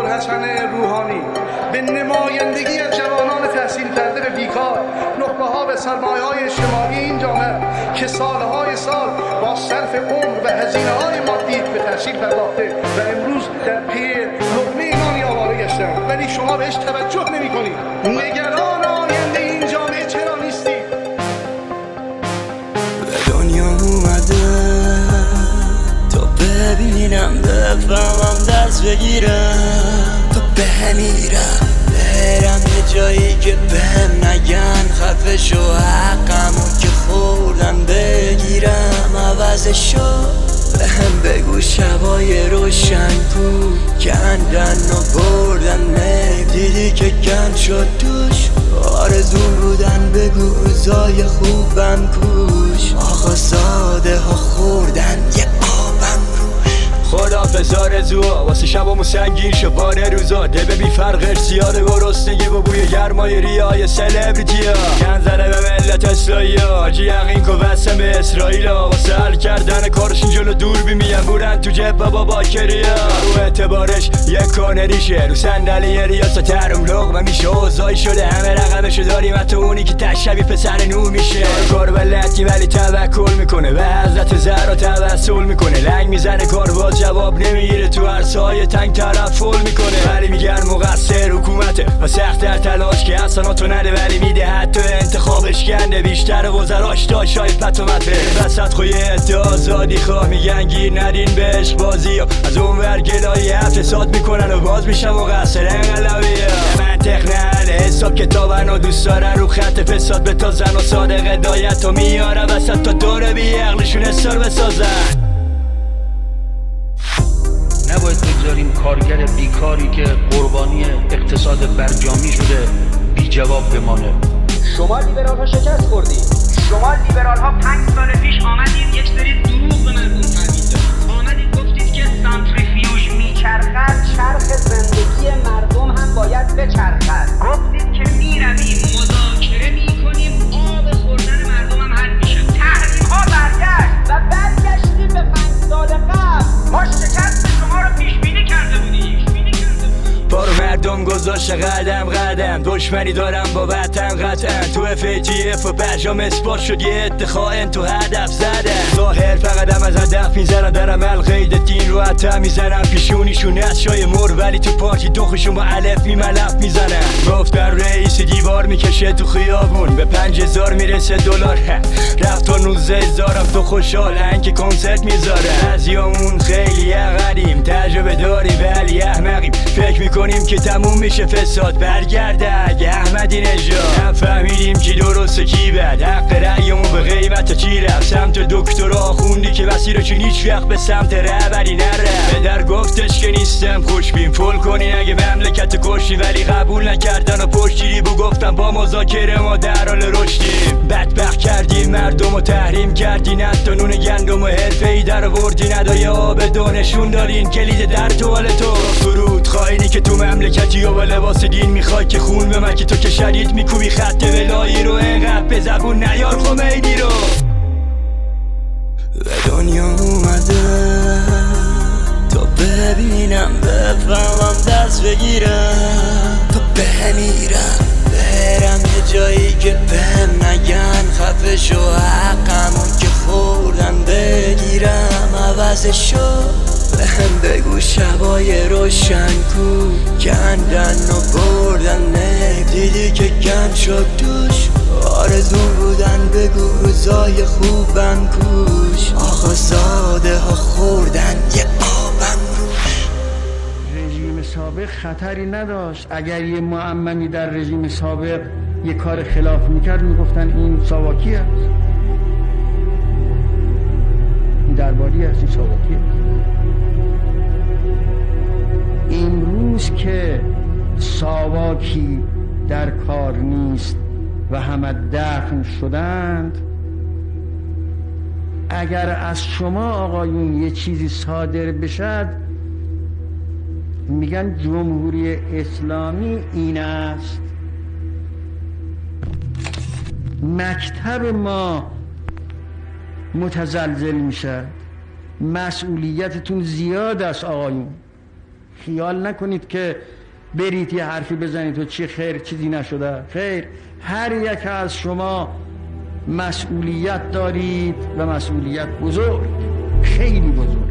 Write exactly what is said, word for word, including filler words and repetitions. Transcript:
ابوالحسن روحانی به نمایندگی از جوانان تحصیل کرده به بیکار، نخبه ها به سرمایه های اجتماعی این جامعه که سالهای سال با صرف عمر و هزینه های مادی به تحصیل پرداخته و امروز در پی لقمه نانی آواره گشتند، ولی شما بهش توجه نمی کنید. نگران آینده این جامعه چرا نیستید؟ به دنیا اومده تا ببینم، بفهمم، دست بگیرم، تا بمیرم، برم یه جایی که بهم نگن خفه شو، حقمون که خوردن بگیرم عوضشو. بهم بگو شبای روشن کو کندن و بردن میل، دیدی که گند شد توش، آرزون بودن بگو روزای خوبم کوش. آقا زاده ها خوردن یه آبم روش. خدا فزار زوا واسه شبامو سنگین شو باره روزا، دبه بی فرقش زیاده گرسنگی و بوی گرمای ریای سلبریتی ها، گن زنه به ملت اسرائیل ها، حاجی یقین که وسم به اسرائیل ها، واسه حل کردن کارشون جلو دور بی میان بورن تو جب بابا باکری ها، رو اعتبارش یک کانه ریشه، رو صندلی ریاست هرم لقمه میشه، اوضاعی شده همه رقمشو داریم، حتی اونی که تشبیه پسر نو میشه، کار بلدی ولی توکل میکنه و حضرت زهرا توسل میکنه، لنگ میزنه کار باز جواب نمیگیره، تو عرصه‌های تنگ طرف فول میکنه، ولی میگن مقصر حکومته و سخت در تلاش که حسناتو نده، ولی میده حتی انتخابش گنده، بیشتر وزراش داشت شاید پتومته، وسط خوی ادعا آزادی خواه میگن گیر ندین به عشق بازی ها، از اون ور گلایی فساد میکنن و باز میشن مقصر انقلابی ها، منطق نهله حساب کتابن و دوست دارن رو خط فساد به تا زن و صادق هدایت و میاره وسط تا دور بی عقلشون استار بسازن. نباید بگذاریم کارگر بیکاری که قربانی اقتصاد برجامی شده بی جواب بمانه. شما لیبرال ها شکست خوردید. شما لیبرال ها پنج سال پیش آمدید یک سری دروغ به مردم تحویل دادید. آمدید گفتید که سانتریفیوژ میچرخد، چرخ زندگی مردم هم باید بچرخد. گفتید که میرویم مذاکره میکنیم، آب خوردن مردم هم حل میشه. تحریم ها برگشت و برگشتیم به پنج سال قبل. ما شکست شما رو پیش بینی کرده بودیم. بارو مردم گذاشته قدم قدم، دشمنی دارم با وطن قطعا، تو اف ای تی اف و برجام اثبات شد یه اتخاین تو هدف زدن، ظاهر فقط هم از هدف میزنن، در عمل قید دین رو حتی میزنن، پیشونیشون از شای مر ولی تو پارتی دخشون با علف میملف میزنن، گفتن رئیس دیوار میکشه تو خیابون به پنج هزار میرسه دلار، رفت تا نوزده هزارم تو خوشحالن که کنسرت میذاره، بعضیامون خیلی عقلیم تجربه داری ولی احمقیم، فکر میکنیم که تموم میشه فساد برگرده اگه احمدی نژاد، نفهمیدیم کی درسته کی بد، حق رأیمون به قیمت چی رفت، سمت دکترا خوندی که مسیرشون هیچ وقت به سمت رهبری نره، پدر گفتش که نیستم خوشبین فول کنین اگه مملکت کشی، ولی قبول نکردن و پشتیری بو گفتم با مذاکره ما در حال رشدیم، بدبخت کردیم مردم و تحریم کردین، حتی نون گندم و حرفه‌ای در آوردین، ادای آب دونشون دارین کلید در توالتو، فرود خاینی که تو مملکتی و با لباس دین میخوای که خون به مکی، تو که شدید میکوبی خط ولایی رو، اینقدر به زبون نیار خمینی رو. به دنیا اومده تا ببینم، بفهمم، دست بگیرم، تا بمیرم، برم یه جایی که بهم نگن خفه شو، حقمون که خوردن بگیرم عوضشو. بهم بگو شبای روشن کو کندن و بردن میل، دیدی که گند شد توش، آرزون بودن بگو روزای خوبم کوش. آقا زاده ها خوردن یه آبم روش. رژیم سابق خطری نداشت، اگر یه معممی در رژیم سابق یه کار خلاف میکرد میگفتن این ساواکی هست، این درباری هست، این ساواکی هست. امروز که ساواکی در کار نیست و همه دفن شدند، اگر از شما آقایون یه چیزی صادر بشد میگن جمهوری اسلامی این است، مکتب ما متزلزل میشه، مسئولیتتون زیاد است آقایون، خیال نکنید که برید یه حرفی بزنید و چی خیر چیزی نشده. خیر، هر یک از شما مسئولیت دارید و مسئولیت بزرگ، خیلی بزرگ.